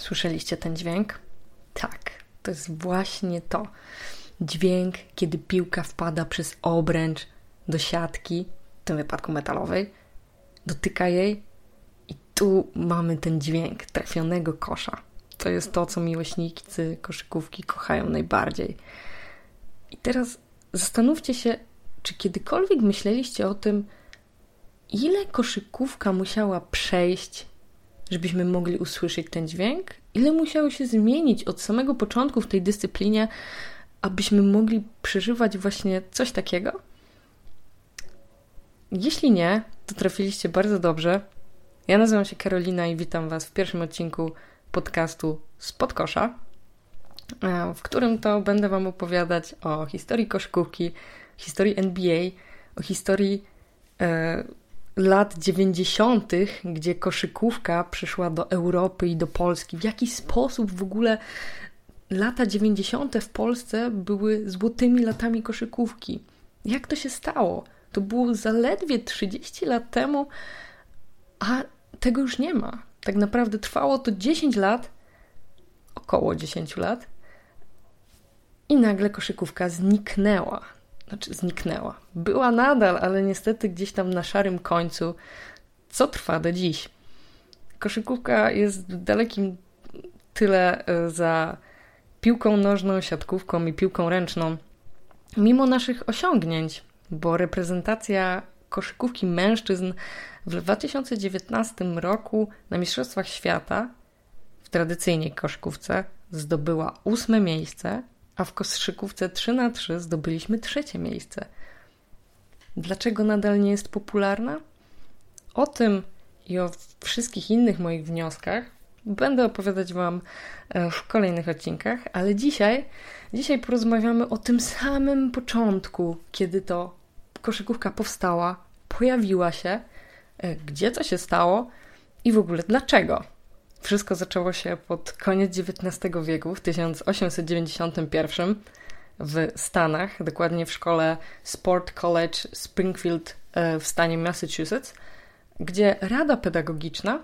Słyszeliście ten dźwięk? Tak, to jest właśnie to. Dźwięk, kiedy piłka wpada przez obręcz do siatki, w tym wypadku metalowej, dotyka jej i tu mamy ten dźwięk trafionego kosza. To jest to, co miłośnicy koszykówki kochają najbardziej. I teraz zastanówcie się, czy kiedykolwiek myśleliście o tym, ile koszykówka musiała przejść, żebyśmy mogli usłyszeć ten dźwięk? Ile musiało się zmienić od samego początku w tej dyscyplinie, abyśmy mogli przeżywać właśnie coś takiego? Jeśli nie, to trafiliście bardzo dobrze. Ja nazywam się Karolina i witam Was w pierwszym odcinku podcastu Spod Kosza, w którym to będę Wam opowiadać o historii koszykówki, historii NBA, o historii lat 90., gdzie koszykówka przyszła do Europy i do Polski. W jaki sposób w ogóle lata 90. w Polsce były złotymi latami koszykówki. Jak to się stało? To było zaledwie 30 lat temu, a tego już nie ma. Tak naprawdę trwało to 10 lat, około 10 lat i nagle koszykówka zniknęła. Zniknęła. Była nadal, ale niestety gdzieś tam na szarym końcu, co trwa do dziś. Koszykówka jest w dalekim tyle za piłką nożną, siatkówką i piłką ręczną, mimo naszych osiągnięć, bo reprezentacja koszykówki mężczyzn w 2019 roku na Mistrzostwach Świata w tradycyjnej koszykówce zdobyła 8. miejsce, a w koszykówce 3x3 zdobyliśmy 3. miejsce. Dlaczego nadal nie jest popularna? O tym i o wszystkich innych moich wnioskach będę opowiadać Wam w kolejnych odcinkach, ale dzisiaj porozmawiamy o tym samym początku, kiedy to koszykówka powstała, pojawiła się, gdzie to się stało i w ogóle dlaczego. Wszystko zaczęło się pod koniec XIX wieku, w 1891 w Stanach, dokładnie w szkole Sport College Springfield w stanie Massachusetts, gdzie Rada Pedagogiczna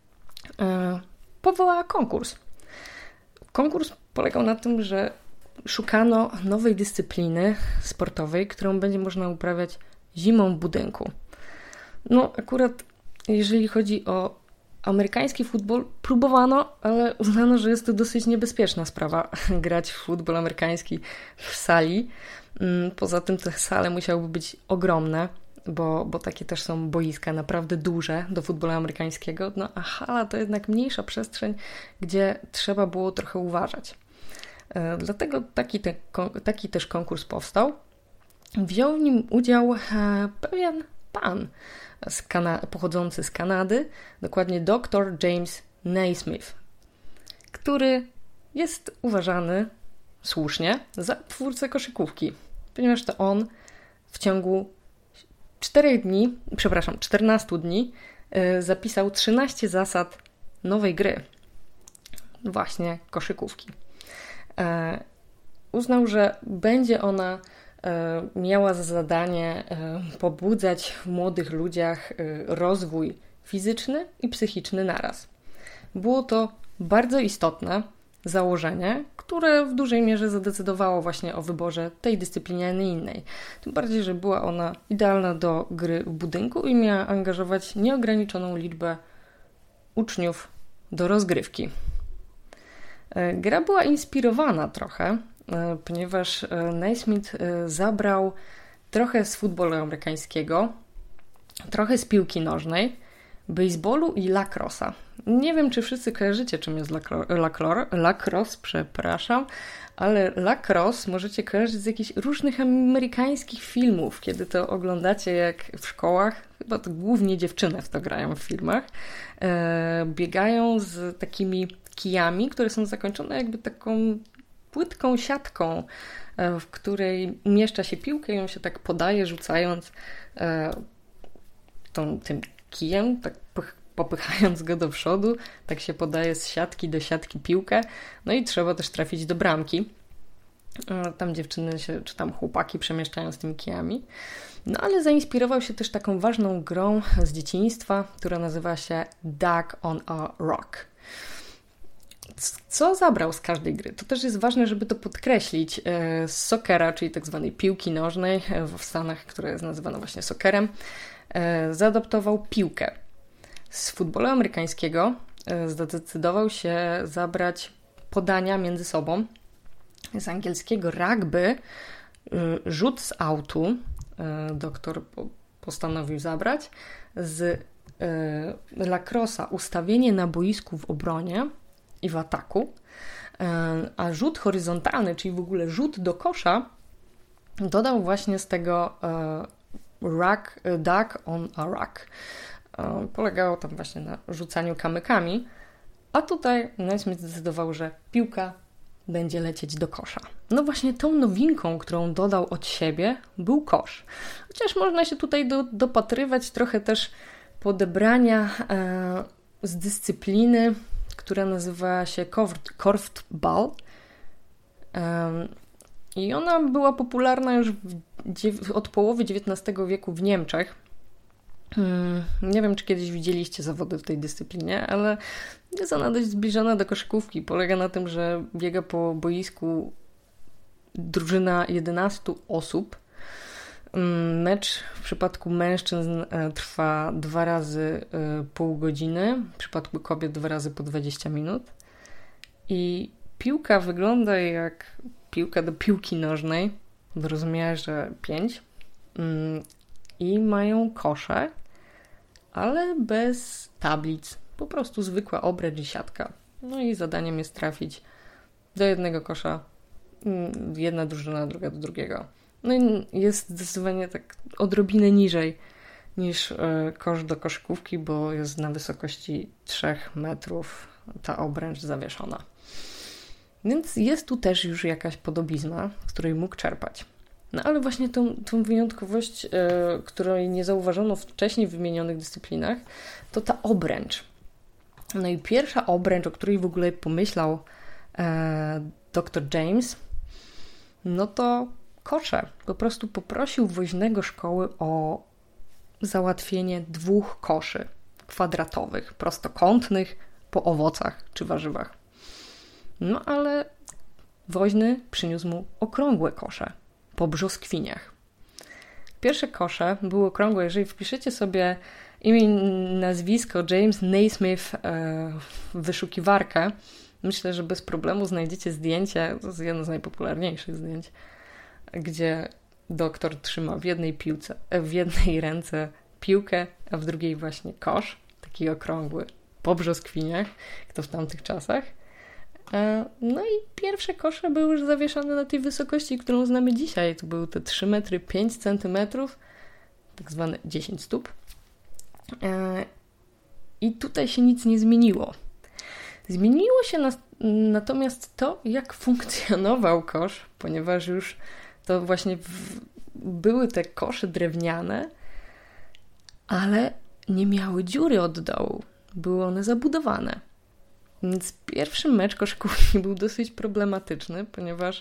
powołała konkurs. Konkurs polegał na tym, że szukano nowej dyscypliny sportowej, którą będzie można uprawiać zimą w budynku. No akurat jeżeli chodzi o amerykański futbol, próbowano, ale uznano, że jest to dosyć niebezpieczna sprawa grać w futbol amerykański w sali. Poza tym te sale musiałyby być ogromne, bo takie też są boiska naprawdę duże do futbolu amerykańskiego, no a hala to jednak mniejsza przestrzeń, gdzie trzeba było trochę uważać. Dlatego taki też konkurs powstał. Wziął w nim udział pewien pan pochodzący z Kanady, dokładnie dr James Naismith, który jest uważany słusznie za twórcę koszykówki, ponieważ to on w ciągu 14 dni zapisał 13 zasad nowej gry, właśnie koszykówki. Uznał, że będzie ona miała za zadanie pobudzać w młodych ludziach rozwój fizyczny i psychiczny naraz. Było to bardzo istotne założenie, które w dużej mierze zadecydowało właśnie o wyborze tej dyscypliny, a nie innej. Tym bardziej, że była ona idealna do gry w budynku i miała angażować nieograniczoną liczbę uczniów do rozgrywki. Gra była inspirowana trochę, ponieważ Naismith zabrał trochę z futbolu amerykańskiego, trochę z piłki nożnej, baseballu i lacrossa. Nie wiem, czy wszyscy kojarzycie, czym jest lacrosse, ale lacrosse możecie kojarzyć z jakichś różnych amerykańskich filmów, kiedy to oglądacie jak w szkołach, chyba to głównie dziewczyny w to grają w filmach, biegają z takimi kijami, które są zakończone jakby taką płytką siatką, w której umieszcza się piłkę i ją się tak podaje, rzucając tym kijem, tak popychając go do przodu, tak się podaje z siatki do siatki piłkę, no i trzeba też trafić do bramki. Tam dziewczyny czy tam chłopaki przemieszczają z tymi kijami. No ale zainspirował się też taką ważną grą z dzieciństwa, która nazywa się Duck on a Rock. Co zabrał z każdej gry? To też jest ważne, żeby to podkreślić. Z soccera, czyli tak zwanej piłki nożnej w Stanach, które jest nazywane właśnie soccerem, zaadaptował piłkę. Z futbolu amerykańskiego zdecydował się zabrać podania między sobą. Z angielskiego rugby rzut z autu doktor postanowił zabrać. Z lacrossa ustawienie na boisku w obronie i w ataku, a rzut horyzontalny, czyli w ogóle rzut do kosza, dodał właśnie z tego duck on a ruck. Polegało tam właśnie na rzucaniu kamykami, a tutaj Naismith zdecydował, że piłka będzie lecieć do kosza. No właśnie tą nowinką, którą dodał od siebie, był kosz. Chociaż można się tutaj dopatrywać trochę też podebrania z dyscypliny, która nazywa się Korfball. I ona była popularna już od połowy XIX wieku w Niemczech. Nie wiem, czy kiedyś widzieliście zawody w tej dyscyplinie, ale jest ona dość zbliżona do koszykówki. Polega na tym, że biega po boisku drużyna 11 osób. Mecz w przypadku mężczyzn trwa 2 razy pół godziny, w przypadku kobiet 2 razy po 20 minut. I piłka wygląda jak piłka do piłki nożnej w rozmiarze 5 i mają kosze, ale bez tablic. Po prostu zwykła obręcz i siatka. No i zadaniem jest trafić do jednego kosza, jedna drużyna, druga do drugiego. No i jest zdecydowanie tak odrobinę niżej niż kosz do koszykówki, bo jest na wysokości 3 metrów ta obręcz zawieszona. Więc jest tu też już jakaś podobizna, z której mógł czerpać. No ale właśnie tą wyjątkowość, której nie zauważono wcześniej w wymienionych dyscyplinach, to ta obręcz. No i pierwsza obręcz, o której w ogóle pomyślał dr James, no to kosze. Po prostu poprosił woźnego szkoły o załatwienie 2 koszy kwadratowych, prostokątnych, po owocach czy warzywach. No ale woźny przyniósł mu okrągłe kosze po brzoskwiniach. Pierwsze kosze były okrągłe. Jeżeli wpiszecie sobie imię i nazwisko James Naismith w wyszukiwarkę, myślę, że bez problemu znajdziecie zdjęcie, to jest jedno z najpopularniejszych zdjęć, gdzie doktor trzyma w jednej ręce piłkę, a w drugiej właśnie kosz, taki okrągły, po brzoskwiniach, jak to w tamtych czasach. No i pierwsze kosze były już zawieszane na tej wysokości, którą znamy dzisiaj. To były te 3 metry 5 centymetrów, tak zwane 10 stóp. I tutaj się nic nie zmieniło. Zmieniło się natomiast to, jak funkcjonował kosz, ponieważ już to właśnie były te kosze drewniane, ale nie miały dziury od dołu. Były one zabudowane. Więc pierwszy mecz koszykówki był dosyć problematyczny, ponieważ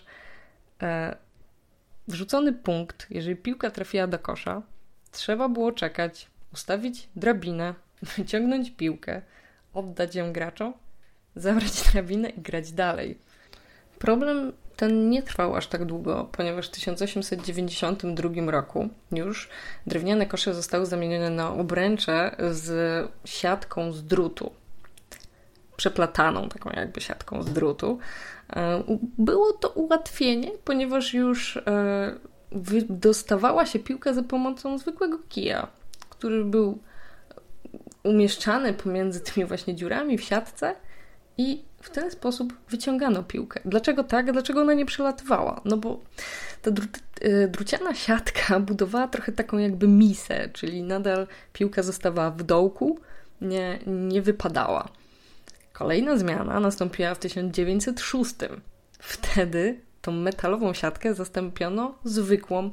wrzucony punkt, jeżeli piłka trafiła do kosza, trzeba było czekać, ustawić drabinę, wyciągnąć piłkę, oddać ją graczom, zabrać drabinę i grać dalej. Problem ten nie trwał aż tak długo, ponieważ w 1892 roku już drewniane kosze zostały zamienione na obręcze z siatką z drutu. Przeplataną taką jakby siatką z drutu. Było to ułatwienie, ponieważ już dostawała się piłka za pomocą zwykłego kija, który był umieszczany pomiędzy tymi właśnie dziurami w siatce i w ten sposób wyciągano piłkę. Dlaczego tak? Dlaczego ona nie przelatywała? No bo ta druciana siatka budowała trochę taką jakby misę, czyli nadal piłka zostawała w dołku, nie wypadała. Kolejna zmiana nastąpiła w 1906. Wtedy tą metalową siatkę zastąpiono zwykłą,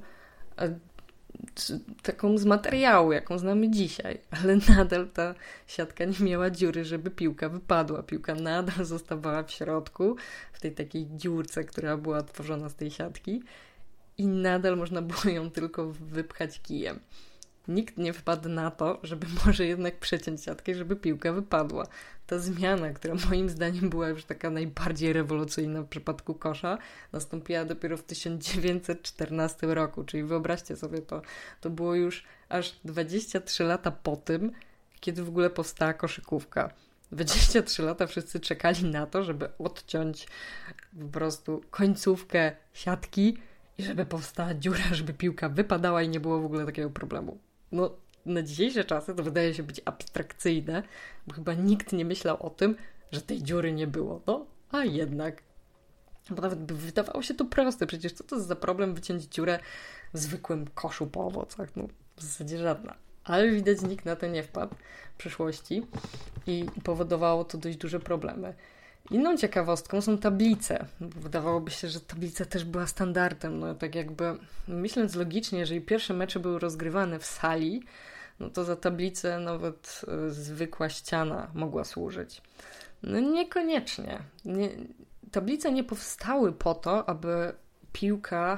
taką z materiału, jaką znamy dzisiaj. Ale nadal ta siatka nie miała dziury, żeby piłka wypadła. Piłka nadal zostawała w środku, w tej takiej dziurce, która była tworzona z tej siatki i nadal można było ją tylko wypchać kijem. nikt nie wpadł na to, żeby może jednak przeciąć siatkę, żeby piłka wypadła. Ta zmiana, która moim zdaniem była już taka najbardziej rewolucyjna w przypadku kosza, nastąpiła dopiero w 1914 roku, czyli wyobraźcie sobie to było już aż 23 lata po tym, kiedy w ogóle powstała koszykówka. 23 lata wszyscy czekali na to, żeby odciąć po prostu końcówkę siatki i żeby powstała dziura, żeby piłka wypadała i nie było w ogóle takiego problemu. No, na dzisiejsze czasy to wydaje się być abstrakcyjne, bo chyba nikt nie myślał o tym, że tej dziury nie było. No, a jednak. Bo nawet by wydawało się to proste. Przecież co to za problem wyciąć dziurę w zwykłym koszu po owocach? No, w zasadzie żadna. Ale widać, nikt na to nie wpadł w przyszłości i powodowało to dość duże problemy. Inną ciekawostką są tablice. Wydawałoby się, że tablica też była standardem. No tak jakby myśląc logicznie, jeżeli pierwsze mecze były rozgrywane w sali, no to za tablicę nawet zwykła ściana mogła służyć. No niekoniecznie. Tablice nie powstały po to, aby piłka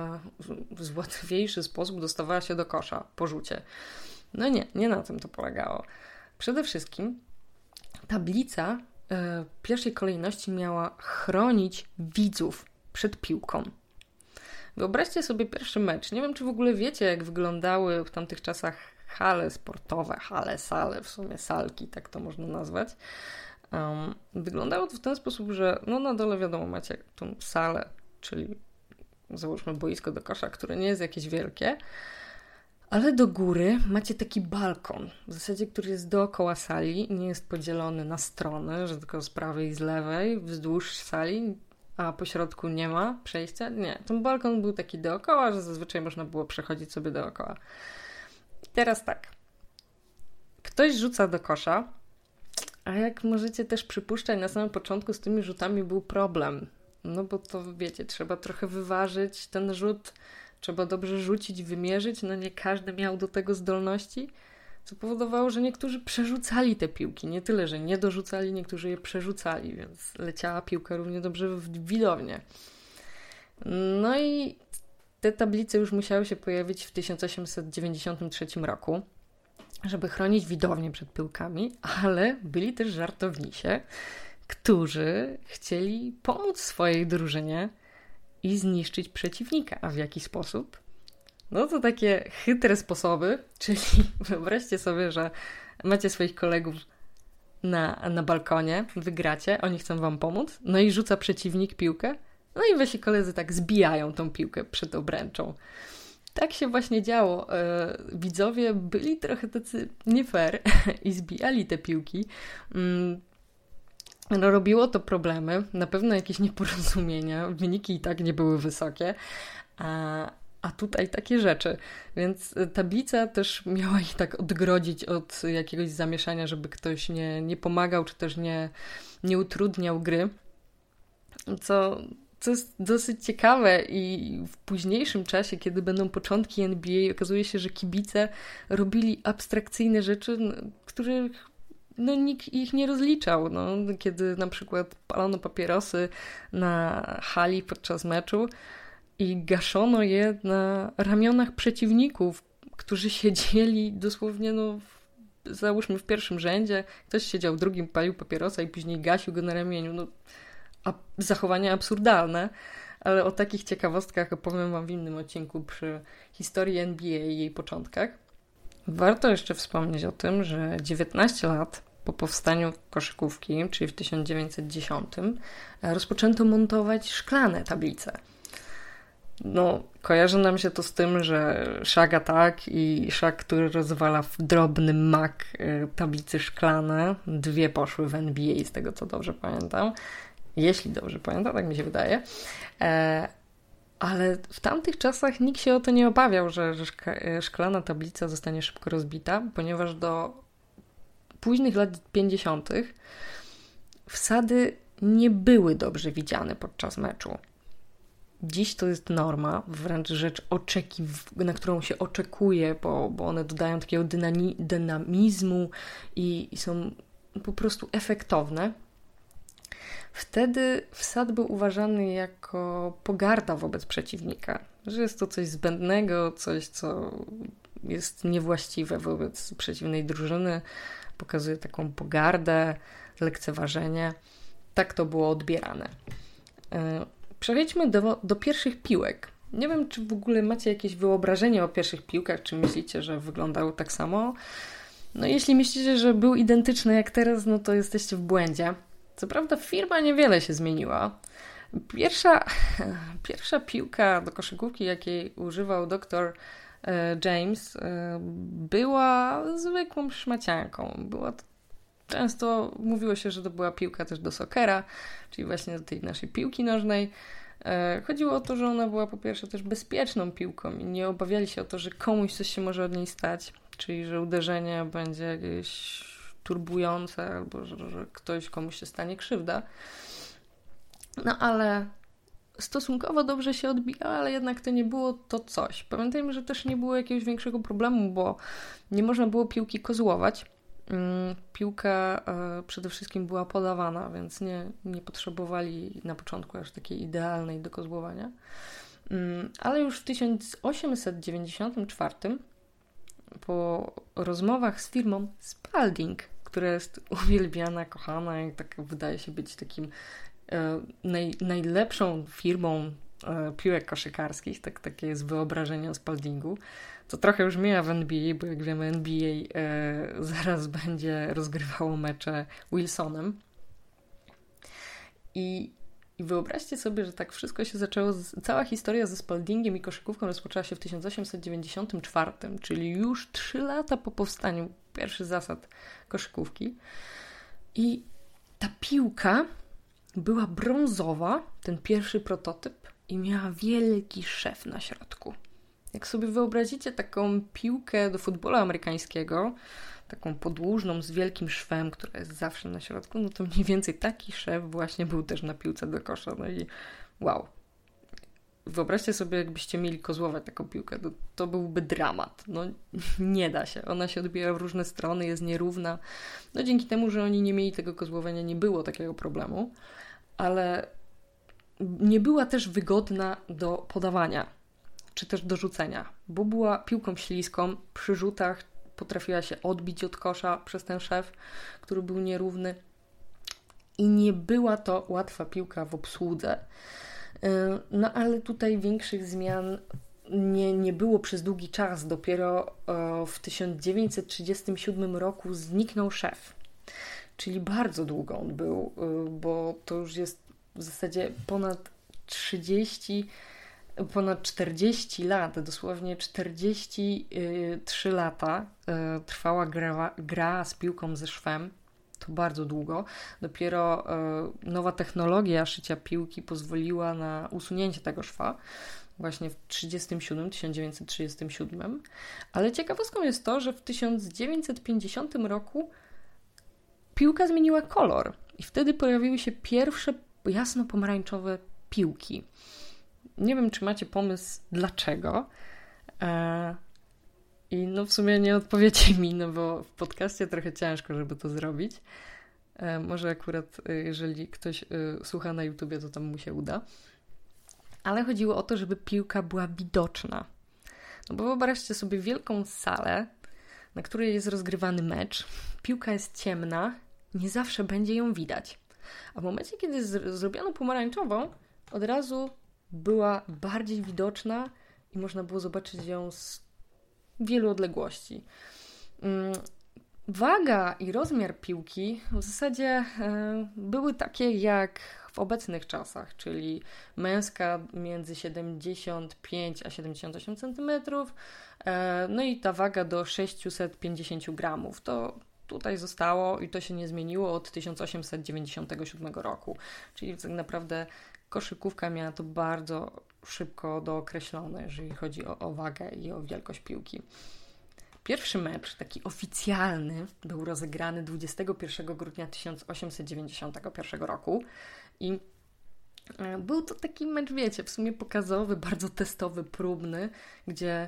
w łatwiejszy sposób dostawała się do kosza po rzucie. No nie na tym to polegało. Przede wszystkim tablica w pierwszej kolejności miała chronić widzów przed piłką. Wyobraźcie sobie pierwszy mecz. Nie wiem, czy w ogóle wiecie, jak wyglądały w tamtych czasach hale sportowe, sale, w sumie salki, tak to można nazwać. Wyglądało to w ten sposób, że no na dole wiadomo, macie tą salę, czyli załóżmy boisko do kosza, które nie jest jakieś wielkie, ale do góry macie taki balkon, w zasadzie, który jest dookoła sali, nie jest podzielony na strony, że tylko z prawej i z lewej, wzdłuż sali, a po środku nie ma przejścia. Nie, ten balkon był taki dookoła, że zazwyczaj można było przechodzić sobie dookoła. I teraz tak, ktoś rzuca do kosza, a jak możecie też przypuszczać, na samym początku z tymi rzutami był problem. No bo to wiecie, trzeba trochę wyważyć ten rzut, trzeba dobrze rzucić, wymierzyć, no nie każdy miał do tego zdolności, co powodowało, że niektórzy przerzucali te piłki. Nie tyle, że nie dorzucali, niektórzy je przerzucali, więc leciała piłka równie dobrze w widownię. No i te tablice już musiały się pojawić w 1893 roku, żeby chronić widownię przed piłkami, ale byli też żartownisie, którzy chcieli pomóc swojej drużynie i zniszczyć przeciwnika. A w jaki sposób? No to takie chytre sposoby, czyli wyobraźcie sobie, że macie swoich kolegów na balkonie, wygracie, oni chcą wam pomóc, no i rzuca przeciwnik piłkę, no i wasi koledzy tak zbijają tą piłkę przed obręczą. Tak się właśnie działo. Widzowie byli trochę tacy nie fair i zbijali te piłki. No, robiło to problemy, na pewno jakieś nieporozumienia, wyniki i tak nie były wysokie, a tutaj takie rzeczy. Więc tablica też miała ich tak odgrodzić od jakiegoś zamieszania, żeby ktoś nie pomagał, czy też nie utrudniał gry. Co jest dosyć ciekawe i w późniejszym czasie, kiedy będą początki NBA, okazuje się, że kibice robili abstrakcyjne rzeczy, których nikt ich nie rozliczał. Kiedy na przykład palono papierosy na hali podczas meczu i gaszono je na ramionach przeciwników, którzy siedzieli dosłownie, załóżmy w pierwszym rzędzie, ktoś siedział w drugim, palił papierosa i później gasił go na ramieniu. Zachowania absurdalne, ale o takich ciekawostkach opowiem wam w innym odcinku przy historii NBA i jej początkach. Warto jeszcze wspomnieć o tym, że 19 lat po powstaniu koszykówki, czyli w 1910, rozpoczęto montować szklane tablice. Kojarzy nam się to z tym, że Shaq Attack i Shaq, który rozwala w drobny mak tablice szklane. 2 poszły w NBA, z tego co dobrze pamiętam. Jeśli dobrze pamiętam, tak mi się wydaje. Ale w tamtych czasach nikt się o to nie obawiał, że szklana tablica zostanie szybko rozbita, ponieważ do późnych lat 50. wsady nie były dobrze widziane podczas meczu. Dziś to jest norma, wręcz rzecz na którą się oczekuje, bo one dodają takiego dynamizmu i są po prostu efektowne. Wtedy wsad był uważany jako pogarda wobec przeciwnika, że jest to coś zbędnego, coś, co jest niewłaściwe wobec przeciwnej drużyny, pokazuje taką pogardę, lekceważenie. Tak to było odbierane. Przejdźmy do pierwszych piłek. Nie wiem, czy w ogóle macie jakieś wyobrażenie o pierwszych piłkach, czy myślicie, że wyglądały tak samo. No jeśli myślicie, że był identyczny jak teraz, no to jesteście w błędzie. Co prawda firma niewiele się zmieniła. Pierwsza piłka do koszykówki, jakiej używał dr James, była zwykłą szmacianką. Często mówiło się, że to była piłka też do soccera, czyli właśnie do tej naszej piłki nożnej. Chodziło o to, że ona była po pierwsze też bezpieczną piłką i nie obawiali się o to, że komuś coś się może od niej stać, czyli że uderzenie będzie jakieś turbujące albo że ktoś komuś się stanie krzywda. No ale stosunkowo dobrze się odbijała, ale jednak to nie było to coś. Pamiętajmy, że też nie było jakiegoś większego problemu, bo nie można było piłki kozłować. Piłka przede wszystkim była podawana, więc nie potrzebowali na początku aż takiej idealnej do kozłowania. Ale już w 1894 po rozmowach z firmą Spalding, która jest uwielbiana, kochana i tak wydaje się być takim najlepszą firmą piłek koszykarskich, takie jest wyobrażenie o Spaldingu. To trochę już mija w NBA, bo jak wiemy NBA zaraz będzie rozgrywało mecze Wilsonem. I wyobraźcie sobie, że tak wszystko się zaczęło, cała historia ze Spaldingiem i koszykówką rozpoczęła się w 1894, czyli już 3 lata po powstaniu pierwszych zasad koszykówki. I ta piłka była brązowa, ten pierwszy prototyp, i miała wielki szef na środku. Jak sobie wyobrazicie taką piłkę do futbolu amerykańskiego, taką podłużną z wielkim szwem, która jest zawsze na środku, no to mniej więcej taki szef właśnie był też na piłce do kosza. No i wow. Wyobraźcie sobie, jakbyście mieli kozłować taką piłkę, to byłby dramat. No nie da się. Ona się odbija w różne strony, jest nierówna. No dzięki temu, że oni nie mieli tego kozłowania, nie było takiego problemu, ale nie była też wygodna do podawania, czy też do rzucenia, bo była piłką śliską, przy rzutach potrafiła się odbić od kosza przez ten szef, który był nierówny i nie była to łatwa piłka w obsłudze. No ale tutaj większych zmian nie było przez długi czas. Dopiero w 1937 roku zniknął szef, czyli bardzo długo on był, bo to już jest w zasadzie ponad 40 lat, dosłownie 43 lata trwała gra z piłką ze szwem. To bardzo długo. Dopiero nowa technologia szycia piłki pozwoliła na usunięcie tego szwa właśnie w 1937. Ale ciekawostką jest to, że w 1950 roku piłka zmieniła kolor i wtedy pojawiły się pierwsze jasno-pomarańczowe piłki. Nie wiem, czy macie pomysł dlaczego. I no w sumie nie odpowiecie mi, no bo w podcaście trochę ciężko, żeby to zrobić. Może akurat jeżeli ktoś słucha na YouTubie, to tam mu się uda. Ale chodziło o to, żeby piłka była widoczna. No bo wyobraźcie sobie wielką salę, na której jest rozgrywany mecz. Piłka jest ciemna, nie zawsze będzie ją widać. A w momencie, kiedy zrobiono pomarańczową, od razu była bardziej widoczna i można było zobaczyć ją z wielu odległości. Waga i rozmiar piłki w zasadzie były takie jak w obecnych czasach, czyli męska między 75 a 78 cm, no i ta waga do 650 gramów. To tutaj zostało i to się nie zmieniło od 1897 roku, czyli tak naprawdę koszykówka miała to bardzo szybko dookreślone, jeżeli chodzi o wagę i o wielkość piłki. Pierwszy mecz, taki oficjalny, był rozegrany 21 grudnia 1891 roku i był to taki mecz, wiecie, w sumie pokazowy, bardzo testowy, próbny, gdzie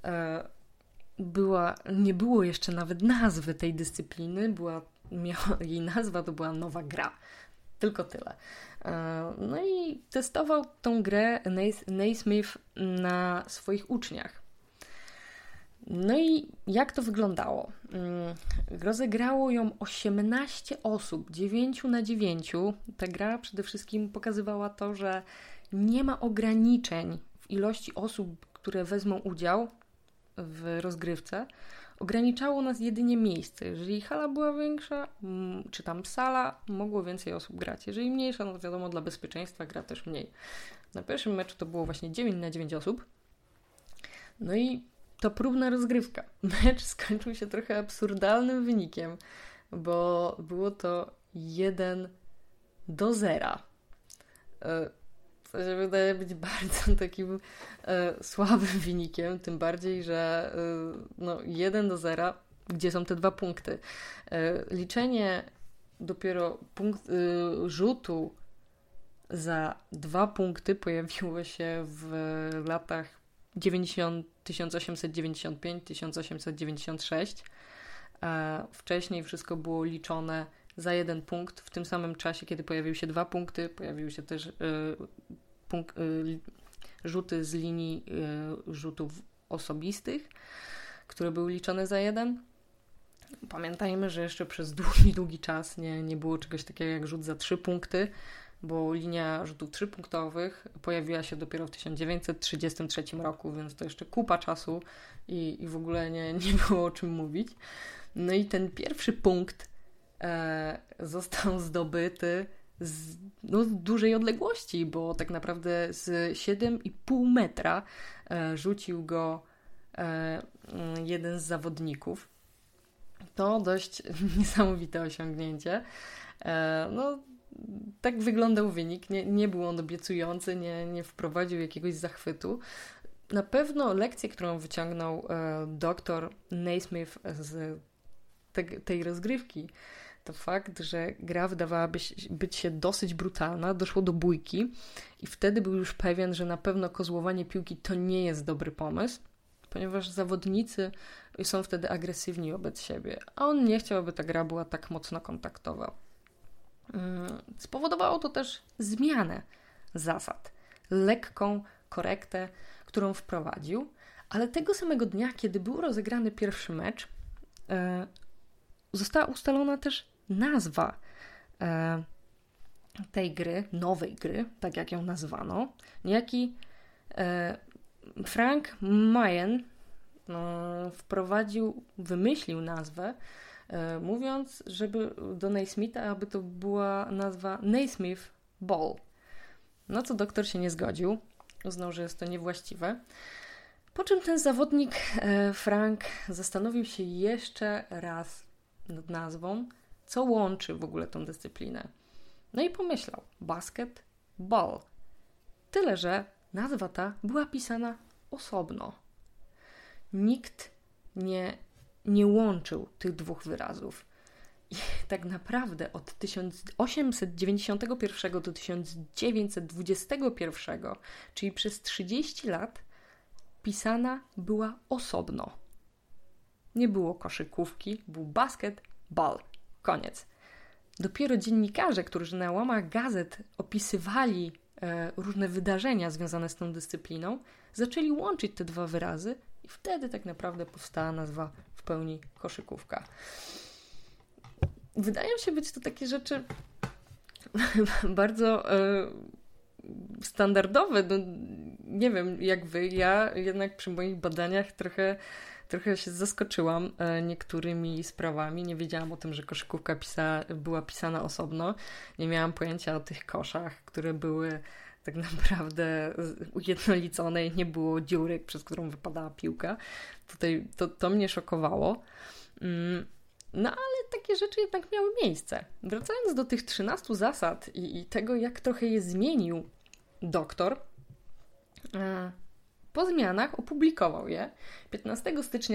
nie było jeszcze nawet nazwy tej dyscypliny, jej nazwa to była nowa gra. Tylko tyle. No i testował tą grę Naismith na swoich uczniach. No i jak to wyglądało? Rozegrało ją 18 osób, 9-9. Ta gra przede wszystkim pokazywała to, że nie ma ograniczeń w ilości osób, które wezmą udział w rozgrywce. Ograniczało nas jedynie miejsce. Jeżeli hala była większa, czy tam sala, mogło więcej osób grać. Jeżeli mniejsza, no to wiadomo, dla bezpieczeństwa gra też mniej. Na pierwszym meczu to było właśnie 9-9 osób. No i to próbna rozgrywka. Mecz skończył się trochę absurdalnym wynikiem, bo było to 1-0. Co się wydaje być bardzo takim słabym wynikiem, tym bardziej, że 1-0, gdzie są te 2 punkty. Liczenie dopiero rzutu za 2 punkty pojawiło się w latach 1895-1896. Wcześniej wszystko było liczone za 1 punkt. W tym samym czasie, kiedy pojawiły się 2 punkty, pojawiły się też rzuty z linii rzutów osobistych, które były liczone za 1. Pamiętajmy, że jeszcze przez długi czas nie było czegoś takiego jak rzut za 3 punkty, bo linia rzutów 3-punktowych pojawiła się dopiero w 1933 roku, więc to jeszcze kupa czasu i w ogóle nie było o czym mówić. No i ten pierwszy punkt został zdobyty z dużej odległości, bo tak naprawdę z 7,5 metra rzucił go jeden z zawodników. To dość niesamowite osiągnięcie. Tak wyglądał wynik. Nie był on obiecujący, nie wprowadził jakiegoś zachwytu. Na pewno lekcję, którą wyciągnął dr Naismith z tej rozgrywki, to fakt, że gra wydawała być się dosyć brutalna, doszło do bójki i wtedy był już pewien, że na pewno kozłowanie piłki to nie jest dobry pomysł, ponieważ zawodnicy są wtedy agresywni wobec siebie, a on nie chciał, aby ta gra była tak mocno kontaktowa. Spowodowało to też zmianę zasad, lekką korektę, którą wprowadził, ale tego samego dnia, kiedy był rozegrany pierwszy mecz, została ustalona też nazwa tej gry, nowej gry, tak jak ją nazwano. Niejaki Frank Mayen wymyślił nazwę, mówiąc, żeby do Naismitha, aby to była nazwa Naismith Ball. No co doktor się nie zgodził, uznał, że jest to niewłaściwe. Po czym ten zawodnik Frank zastanowił się jeszcze raz nad nazwą, co łączy w ogóle tą dyscyplinę. No i pomyślał, basket, ball. Tyle, że nazwa ta była pisana osobno. Nikt nie łączył tych 2 wyrazów. I tak naprawdę od 1891 do 1921, czyli przez 30 lat, pisana była osobno. Nie było koszykówki, był basket, ball. Koniec. Dopiero dziennikarze, którzy na łamach gazet opisywali różne wydarzenia związane z tą dyscypliną, zaczęli łączyć te 2 wyrazy i wtedy tak naprawdę powstała nazwa w pełni koszykówka. Wydają się być to takie rzeczy bardzo standardowe. Nie wiem jak wy, ja jednak przy moich badaniach trochę się zaskoczyłam niektórymi sprawami. Nie wiedziałam o tym, że koszykówka była pisana osobno. Nie miałam pojęcia o tych koszach, które były tak naprawdę ujednolicone i nie było dziury, przez którą wypadała piłka. Tutaj to mnie szokowało. No ale takie rzeczy jednak miały miejsce. Wracając do tych 13 zasad i tego, jak trochę je zmienił doktor, po zmianach opublikował je 15 stycznia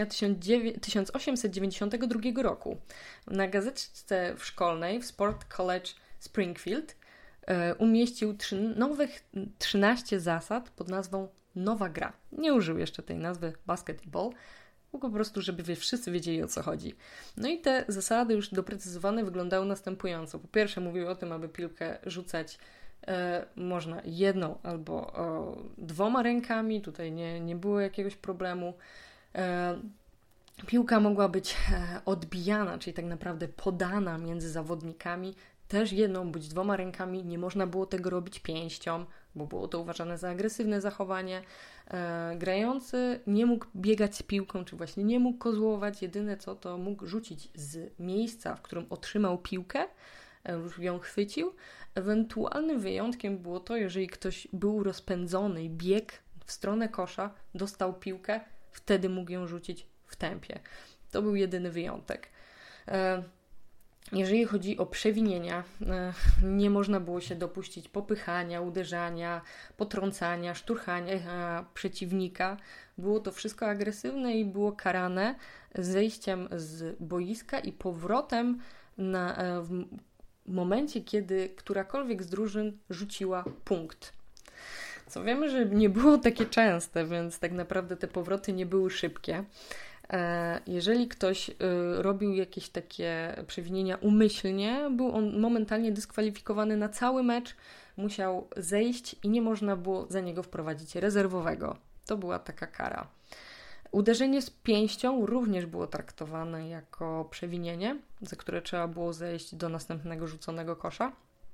1892 roku na gazetce szkolnej w Sport College Springfield. Umieścił nowych 13 zasad pod nazwą Nowa gra. Nie użył jeszcze tej nazwy basketball, po prostu, żeby wszyscy wiedzieli, o co chodzi. No i te zasady już doprecyzowane wyglądały następująco. Po pierwsze mówiły o tym, aby piłkę rzucać można jedną albo 2 rękami. Tutaj nie było jakiegoś problemu. Piłka mogła być odbijana, czyli tak naprawdę podana między zawodnikami też jedną bądź dwoma rękami. Nie można było tego robić pięścią, bo było to uważane za agresywne zachowanie. Grający nie mógł biegać z piłką, czy właśnie nie mógł kozłować. Jedyne co, to mógł rzucić z miejsca, w którym otrzymał piłkę, ją chwycił. Ewentualnym wyjątkiem było to, jeżeli ktoś był rozpędzony i biegł w stronę kosza, dostał piłkę, wtedy mógł ją rzucić w tempie. To był jedyny wyjątek. Jeżeli chodzi o przewinienia, nie można było się dopuścić popychania, uderzania, potrącania, szturchania przeciwnika. Było to wszystko agresywne i było karane zejściem z boiska i powrotem w momencie, kiedy którakolwiek z drużyn rzuciła punkt. Co wiemy, że nie było takie częste, więc tak naprawdę te powroty nie były szybkie. Jeżeli ktoś robił jakieś takie przewinienia umyślnie, był on momentalnie dyskwalifikowany na cały mecz, musiał zejść i nie można było za niego wprowadzić rezerwowego. To była taka kara. Uderzenie z pięścią również było traktowane jako przewinienie, za które trzeba było zejść do następnego rzuconego kosza.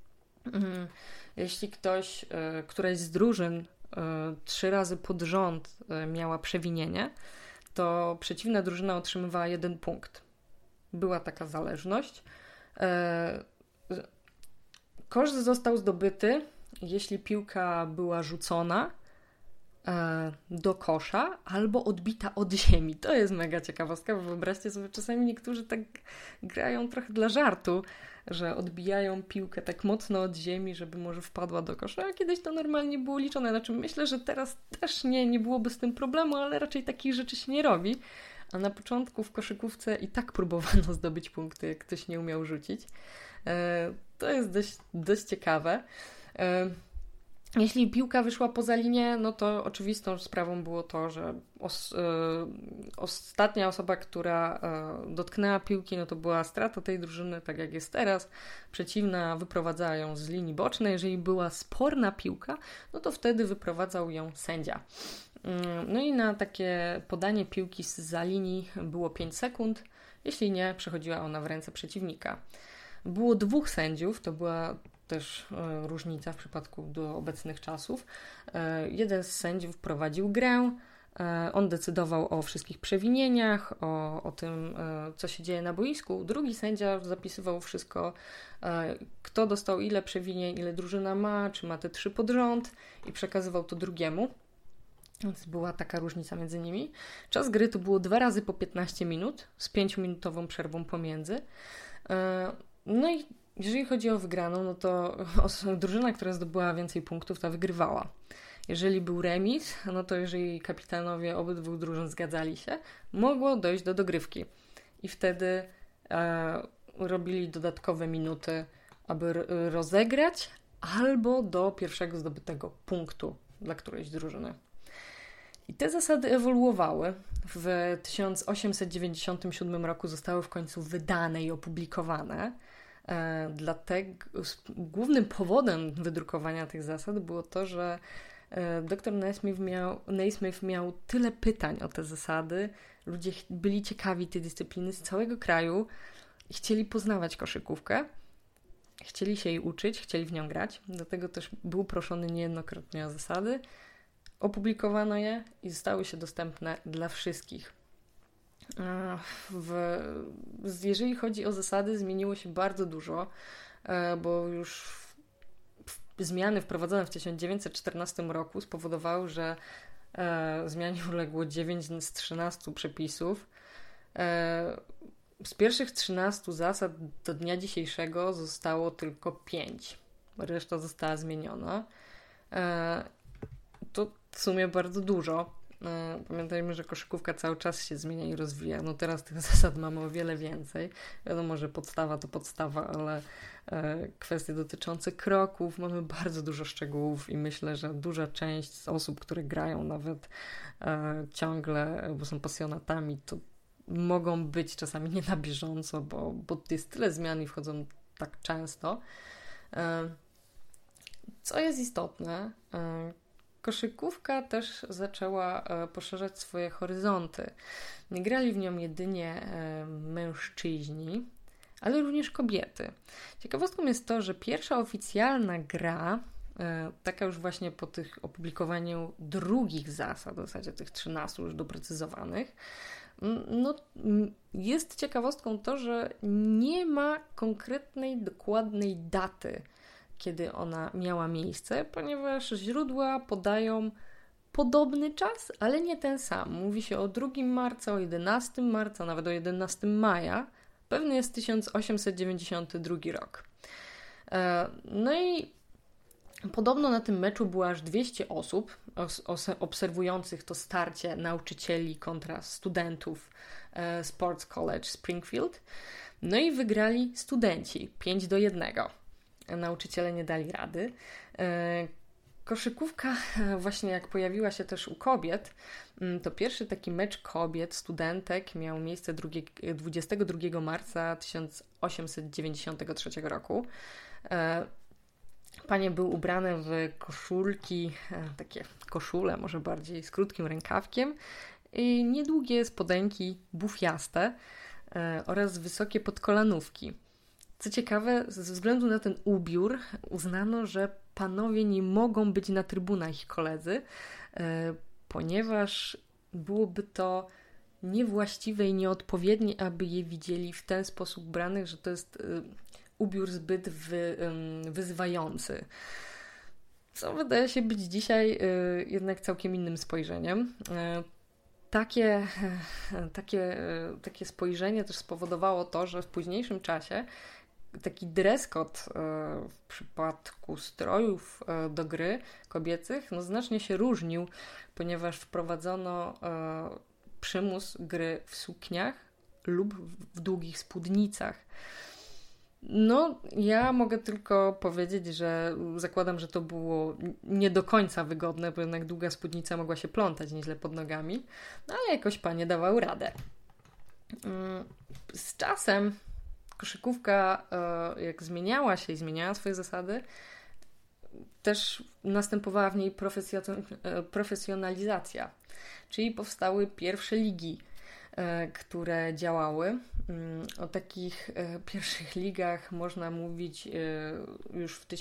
Jeśli któraś z drużyn 3 razy pod rząd miała przewinienie, to przeciwna drużyna otrzymywała 1 punkt. Była taka zależność. Kosz został zdobyty, jeśli piłka była rzucona do kosza albo odbita od ziemi. To jest mega ciekawostka, bo wyobraźcie sobie, czasami niektórzy tak grają trochę dla żartu, że odbijają piłkę tak mocno od ziemi, żeby może wpadła do kosza, a kiedyś to normalnie było liczone. Znaczy myślę, że teraz też nie byłoby z tym problemu, ale raczej takich rzeczy się nie robi. A na początku w koszykówce i tak próbowano zdobyć punkty, jak ktoś nie umiał rzucić. To jest dość ciekawe. Jeśli piłka wyszła poza linię, no to oczywistą sprawą było to, że ostatnia osoba, która dotknęła piłki, no to była strata tej drużyny, tak jak jest teraz. Przeciwna wyprowadzała ją z linii bocznej. Jeżeli była sporna piłka, no to wtedy wyprowadzał ją sędzia. No i na takie podanie piłki zza linii było 5 sekund. Jeśli nie, przechodziła ona w ręce przeciwnika. Było 2 sędziów, to była też różnica w przypadku do obecnych czasów. Jeden z sędziów prowadził grę, on decydował o wszystkich przewinieniach, o tym, co się dzieje na boisku. Drugi sędzia zapisywał wszystko, kto dostał ile przewinień, ile drużyna ma, czy ma te 3 pod rząd i przekazywał to drugiemu. Więc była taka różnica między nimi. Czas gry to było 2 razy po 15 minut, z 5-minutową przerwą pomiędzy. No i jeżeli chodzi o wygraną, no to drużyna, która zdobyła więcej punktów, ta wygrywała. Jeżeli był remis, no to jeżeli kapitanowie obydwu drużyn zgadzali się, mogło dojść do dogrywki. I wtedy robili dodatkowe minuty, aby rozegrać albo do pierwszego zdobytego punktu dla którejś drużyny. I te zasady ewoluowały. W 1897 roku zostały w końcu wydane i opublikowane. Dlatego głównym powodem wydrukowania tych zasad było to, że dr Naismith miał tyle pytań o te zasady. Ludzie byli ciekawi tej dyscypliny z całego kraju i chcieli poznawać koszykówkę. Chcieli się jej uczyć, chcieli w nią grać. Dlatego też był proszony niejednokrotnie o zasady. Opublikowano je i zostały się dostępne dla wszystkich. Jeżeli chodzi o zasady, zmieniło się bardzo dużo, bo już zmiany wprowadzone w 1914 roku spowodowały, że zmianie uległo 9 z 13 przepisów. Z pierwszych 13 zasad do dnia dzisiejszego zostało tylko 5. Reszta została zmieniona. To w sumie bardzo dużo. Pamiętajmy, że koszykówka cały czas się zmienia i rozwija. No teraz tych zasad mamy o wiele więcej. Wiadomo, że podstawa to podstawa, ale kwestie dotyczące kroków, mamy bardzo dużo szczegółów i myślę, że duża część z osób, które grają nawet ciągle, bo są pasjonatami, to mogą być czasami nie na bieżąco, bo jest tyle zmian i wchodzą tak często. Co jest istotne, koszykówka też zaczęła poszerzać swoje horyzonty. Nie grali w nią jedynie mężczyźni, ale również kobiety. Ciekawostką jest to, że pierwsza oficjalna gra, taka już właśnie po tych opublikowaniu drugich zasad, w zasadzie tych 13 już doprecyzowanych, no, jest ciekawostką to, że nie ma konkretnej, dokładnej daty, kiedy ona miała miejsce, ponieważ źródła podają podobny czas, ale nie ten sam. Mówi się o 2 marca, o 11 marca, nawet o 11 maja. Pewny jest 1892 rok. No i podobno na tym meczu było aż 200 osób obserwujących to starcie nauczycieli kontra studentów Sports College Springfield. No i wygrali studenci 5-1. Nauczyciele nie dali rady. Koszykówka właśnie jak pojawiła się też u kobiet, to pierwszy taki mecz kobiet, studentek miał miejsce 22 marca 1893 roku. Panie były ubrane w koszulki, takie koszule może bardziej z krótkim rękawkiem i niedługie spodenki bufiaste oraz wysokie podkolanówki. Co ciekawe, ze względu na ten ubiór uznano, że panowie nie mogą być na trybunach ich koledzy, ponieważ byłoby to niewłaściwe i nieodpowiednie, aby je widzieli w ten sposób ubranych, że to jest ubiór zbyt wyzywający. Co wydaje się być dzisiaj jednak całkiem innym spojrzeniem. Takie spojrzenie też spowodowało to, że w późniejszym czasie taki dress code w przypadku strojów do gry kobiecych znacznie się różnił, ponieważ wprowadzono przymus gry w sukniach lub w długich spódnicach. No, ja mogę tylko powiedzieć, że zakładam, że to było nie do końca wygodne, bo jednak długa spódnica mogła się plątać nieźle pod nogami, no ale jakoś panie dawały radę. Z czasem koszykówka, jak zmieniała się i zmieniała swoje zasady, też następowała w niej profesjonalizacja, czyli powstały pierwsze ligi, które działały. O takich pierwszych ligach można mówić już w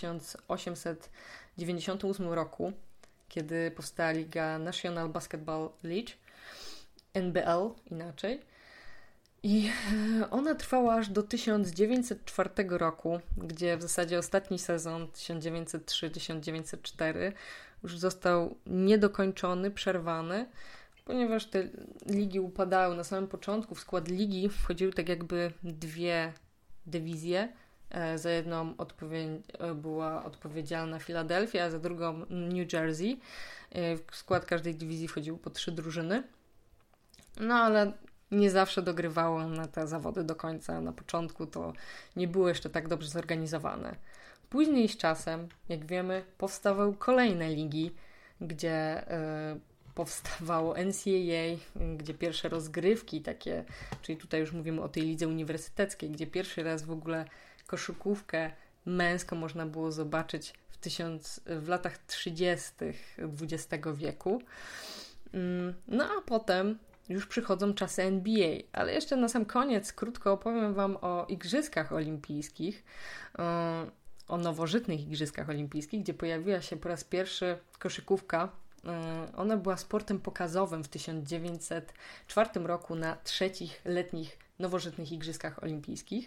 1898 roku, kiedy powstała liga National Basketball League, NBL inaczej. I ona trwała aż do 1904 roku, gdzie w zasadzie ostatni sezon 1903-1904 już został niedokończony, przerwany, ponieważ te ligi upadały. Na samym początku w skład ligi wchodziły tak jakby 2 dywizje. Za jedną była odpowiedzialna Filadelfia, a za drugą New Jersey. W skład każdej dywizji wchodziły po 3 drużyny. No ale nie zawsze dogrywało na te zawody do końca. Na początku to nie było jeszcze tak dobrze zorganizowane. Później z czasem, jak wiemy, powstawały kolejne ligi, gdzie powstawało NCAA, gdzie pierwsze rozgrywki takie, czyli tutaj już mówimy o tej lidze uniwersyteckiej, gdzie pierwszy raz w ogóle koszykówkę męską można było zobaczyć w latach 30. XX wieku. No a potem już przychodzą czasy NBA, ale jeszcze na sam koniec krótko opowiem Wam o Igrzyskach Olimpijskich, o nowożytnych Igrzyskach Olimpijskich, gdzie pojawiła się po raz pierwszy koszykówka. Ona była sportem pokazowym w 1904 roku na 3. letnich nowożytnych Igrzyskach Olimpijskich.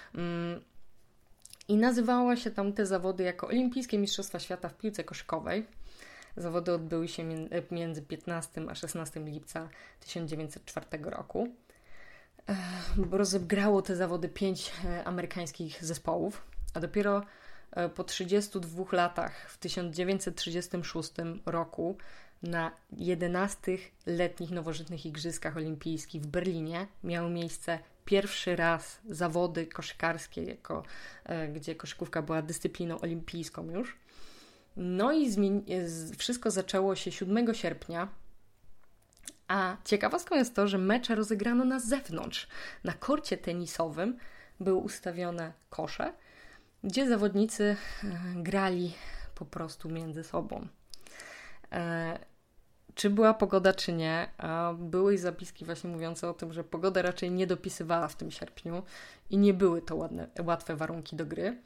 I nazywała się tam te zawody jako Olimpijskie Mistrzostwa Świata w piłce koszykowej. Zawody odbyły się między 15 a 16 lipca 1904 roku. Rozegrało te zawody 5 amerykańskich zespołów, a dopiero po 32 latach, w 1936 roku, na 11 letnich nowożytnych Igrzyskach Olimpijskich w Berlinie miały miejsce pierwszy raz zawody koszykarskie, gdzie koszykówka była dyscypliną olimpijską już. No i wszystko zaczęło się 7 sierpnia, a ciekawostką jest to, że mecze rozegrano na zewnątrz. Na korcie tenisowym były ustawione kosze, gdzie zawodnicy grali po prostu między sobą. Czy była pogoda, czy nie. Były zapiski właśnie mówiące o tym, że pogoda raczej nie dopisywała w tym sierpniu i nie były to łatwe warunki do gry.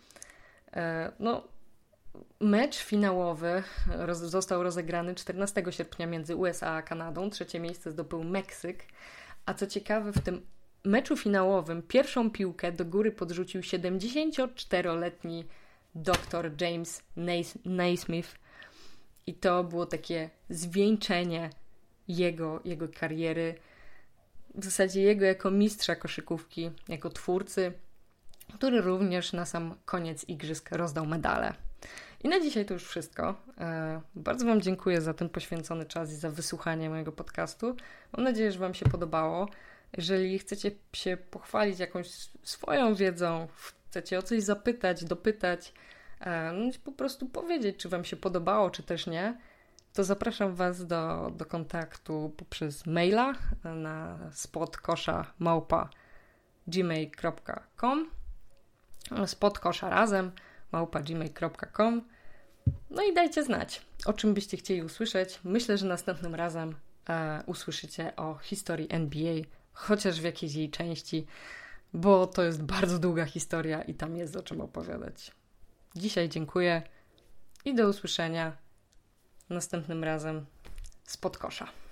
Mecz finałowy został rozegrany 14 sierpnia między USA a Kanadą. 3. miejsce zdobył Meksyk. A co ciekawe, w tym meczu finałowym pierwszą piłkę do góry podrzucił 74-letni dr James Naismith. I to było takie zwieńczenie jego kariery. W zasadzie jego jako mistrza koszykówki, jako twórcy, który również na sam koniec igrzysk rozdał medale. I na dzisiaj to już wszystko. Bardzo Wam dziękuję za ten poświęcony czas i za wysłuchanie mojego podcastu. Mam nadzieję, że Wam się podobało. Jeżeli chcecie się pochwalić jakąś swoją wiedzą, chcecie o coś zapytać, dopytać, po prostu powiedzieć, czy Wam się podobało, czy też nie, to zapraszam Was do kontaktu poprzez maila na spotkosza@gmail.com spotkoszarazem@gmail.com. No i dajcie znać, o czym byście chcieli usłyszeć. Myślę, że następnym razem usłyszycie o historii NBA, chociaż w jakiejś jej części, bo to jest bardzo długa historia i tam jest o czym opowiadać. Dzisiaj dziękuję i do usłyszenia następnym razem z Podkosza.